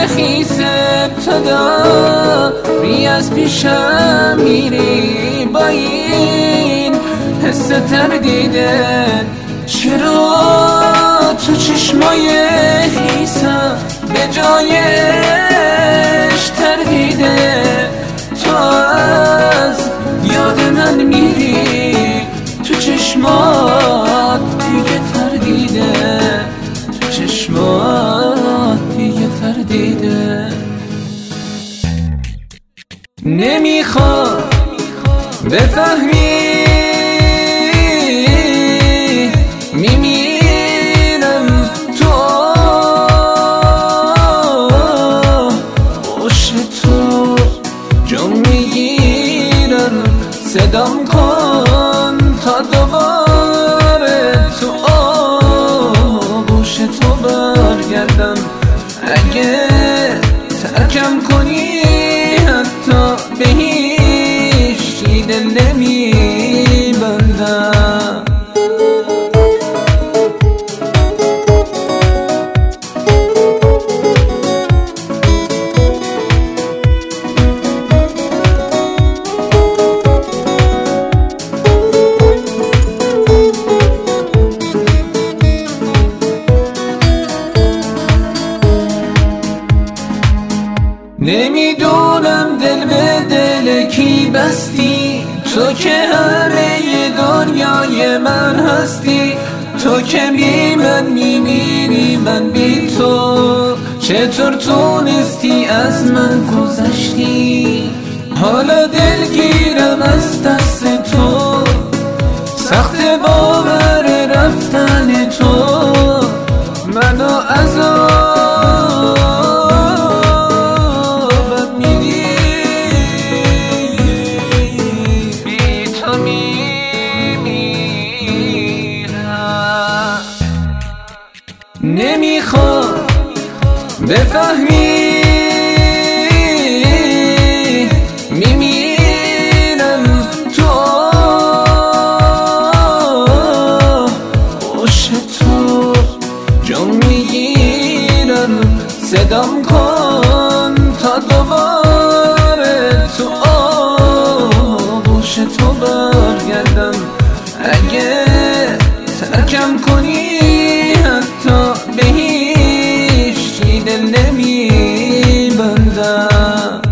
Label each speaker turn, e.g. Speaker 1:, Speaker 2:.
Speaker 1: خیس ابتدا بی از پیشم میری با این حس تردیدن. چرا تو چشمای خیسم به جایش تردیده؟ تو از یاد من میری تو چشمات دیگه تردیده، تو چشمات دیگه تردیده. نمیخوام بفهمی میمیرم تو عشق تو، جون میگیرم صدام کن تا دوباره تو آغوش تو برگردم. اگه ترکم کنی حتی به هیچ دل نمیبندم. نمیدونم دل به دل کی بستی، تو که همه دنیای من هستی. تو که بی من میمیری من بی تو، چطور تونستی از من گذشتی؟ حالا دلگیرم از دست تو، سخت باور رفتن تو منو نمیخوام بفهمی میمیرم تو عشق تو، جون میگیرم صدام کن تا دوباره تو آغوش تو برگردم. اگه ترکم کنی حتی به هیچ دل نمیبندم.